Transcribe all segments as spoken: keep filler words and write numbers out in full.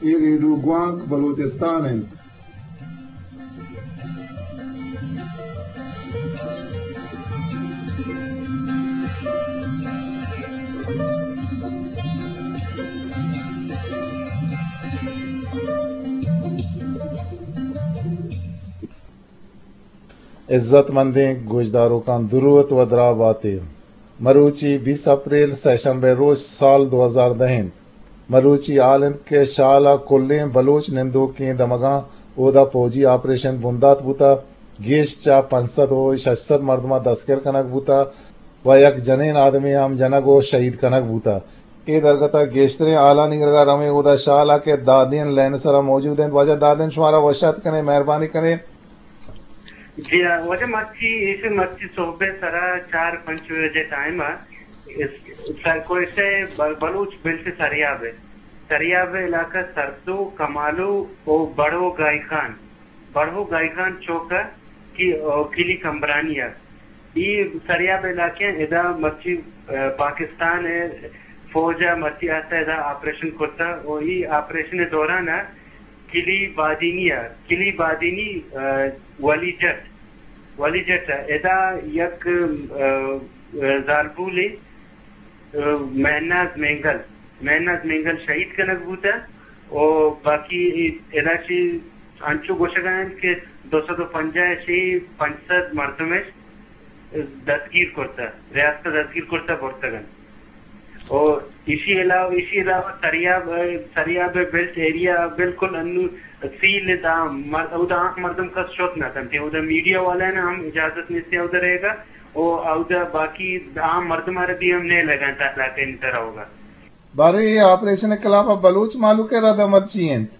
ایریڈو going Balochistan ہیں. عزت مندیں گوشداروں کا درود و دراباتے مروچی بیس اپریل سیشنبے روز سال دو ہزار دہن مروچی آلند کے شالا کلیں بلوچ نندو کے دمگاں اودا فوجی آپریشن بندات بوتا گیش چا پنسد ہو ششد مردمہ دسکر کنک بوتا و یک جنین آدمی ہم جنگو شہید کنک بوتا. اے درگتا گیشترین اعلیٰ نگرگاہ رمی اودا شالا کے دادین لین سرا موجود ہیں. وجہ دادین شمارا وشت کنے مہربانی کنے. جی وجہ مرچی اسے مرچی صحبے سرا چار پنچ بجے ٹائم ہے کوئی سے بلوچ بل سے سریاب ہے سریاب علاقہ سرسو کمالو او بڑھو گائی خان بڑھو گائی خان چوکا کی کلی کمبرانی ہے. یہ سریاب علاقے ادا مرچی پاکستان ہے فوجا مرچی آتا ہے ادا آپریشن کرتا اور یہ آپریشن دوران ہے کلی بادینی ہے کلی بادینی ولی جٹ ولی جٹ ادا یک زالبولی مہناز مینگل مہناز مینگل شہید کنک بوتا اور باقی ادا چی انچو گوشگان کے دو سو دو پنجہ شی پنچد مردمش دستگیر کرتا ریاست دستگیر کرتا پرتگن. اور اسی علاوہ اسی علاوہ سریاب سریاب بیلٹ ایریا بالکل انو سیل دام اودا مردم کا شوت نہ تھمتے اودا میڈیا والا نے ہم اجازت نہیں سے اودا رہے گا اور اودا باقی عام مردم بھی ہم نہیں لگائیں تا علاقے ان طرح ہوگا. بارے یہ آپریشن کے خلاف بلوچ مالو کے رد مرچی ہیں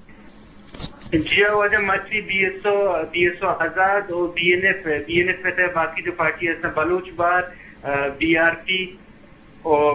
جی وجہ مرچی B S O B S O Azad اور B N F B N F ہے باقی جو پارٹی ہے بلوچ بار بی آر پی اور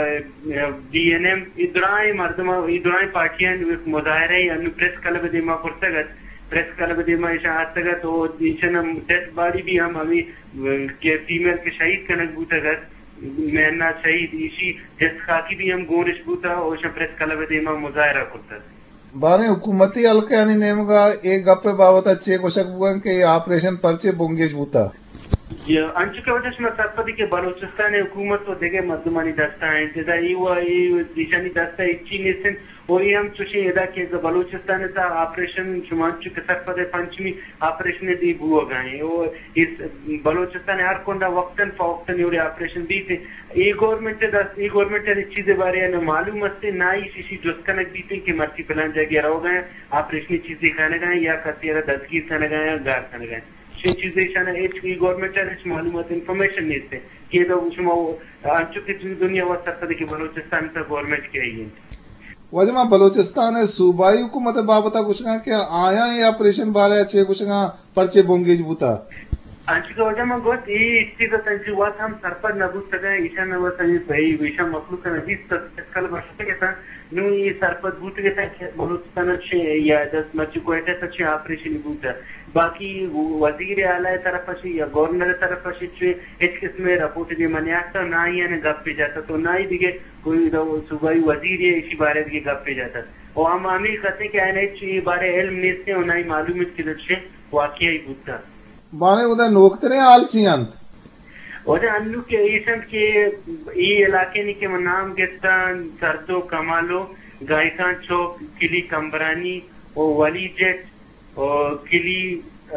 بی این ایم ادرائیں مردم ادرائیں پارٹیاں مظاہرے انو پریس کلب دیما پرتگت پریس کلب دیما اشاعت تگت اور ایشن ڈیڈ باڈی بھی ہم ابھی کے فیمیل کے شہید کنک بوتگت مہنا شہید ایشی جس خاکی بھی ہم گونش بوتا اور پریس کلب دیما مظاہرہ کرتا. بارے حکومتی حلقے یعنی نیمگا ایک گپے بابت اچھے کوشک بوگن کہ یہ آپریشن پرچے بونگیش بوتا انچو کے وجہ سے میں سرپدی کے بلوچستان حکومت و دیگے مردمانی دستہ ہیں جدا ایوا ای دیشانی دستہ اچھی نیسن اور یہ ہم چوشی ادا کہ بلوچستان تا آپریشن شمانچو کے سرپد پنچمی آپریشن دی بھو گئے اور اس بلوچستان ہر کنڈا وقتاً فوقتاً یہ آپریشن دی تھے. ای گورنمنٹ دست ای گورنمنٹ نے چیزیں بارے ہیں معلوم ہے نہ ہی شیشی جس کنک بھی تھی کہ مرچی پلان جگہ رہو گئے آپریشنی چیزیں کھانے گئے یا کسی دستگیر کھانے گئے گار کھانے گئے یہ چیزیں شانا ایچ کی گورنمنٹ ہے معلومات انفارمیشن نہیں تھے کہ تو شما انچو کی دنیا وہ سکتا ہے کہ بلوچستان تا گورنمنٹ کے ہی ہیں. وجہ بلوچستان ہے صوبائی حکومت بابتا کچھ گا کہ آیا یہ آپریشن بارے اچھے کچھ گا پرچے بونگیج بوتا انچو کا وجہ میں گوت یہ اچھی کا تنجیوات ہم سرپد نبوت سکا ایشا نوہ سنجی بھائی ویشا مخلوق کا نبیس تکل باشتے کے ساتھ نو یہ سرپد بوت کے ساتھ بلوچستان اچھے یا دست مرچی کوئیٹے اچھے آپریشن بوتا باقی وزیر اعلیٰ طرف اشی یا گورنر طرف اشی چھوئے ایچ قسم رپورٹ دی منی آتا نہ ہی یعنی گپ پہ جاتا تو نہ ہی دیگے کوئی صوبائی وزیر ہے اسی بارے دیگے گپ پہ جاتا اور ہم عامل کہتے ہیں کہ آئین ایچ یہ بارے علم نیستے اور نہ ہی معلومت کی درشے واقعی بوتا بانے ادھر نوکترے آل چیانت ادھر انو کے ایسن کے ای علاقے نہیں کہ من نام گستان سردو کمالو گائیکان چوک کلی کمبرانی اور ولی جٹ اور کلی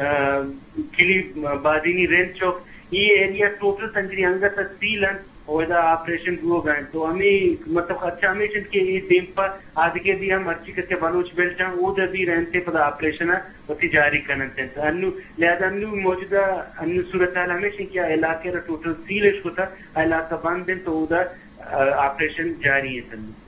کلی بادینی رین چوک یہ ایریا ٹوٹل سنجری انگا تفصیلن اور ادھا آپریشن ہو گئے تو ہمیں مطلب اچھا ہمیشن کے یہ دیم پر آدھگے بھی ہم اچھی کرتے بلوچ بیلٹ ہیں وہ در بھی رہنتے پر آپریشن ہے وہ جاری کرنتے ہیں انو لہذا انو موجودہ انو صورتحال ہمیشن کیا علاقے را ٹوٹل سیلش کو تھا علاقہ بند دیں تو ادھا آپریشن جاری ہے.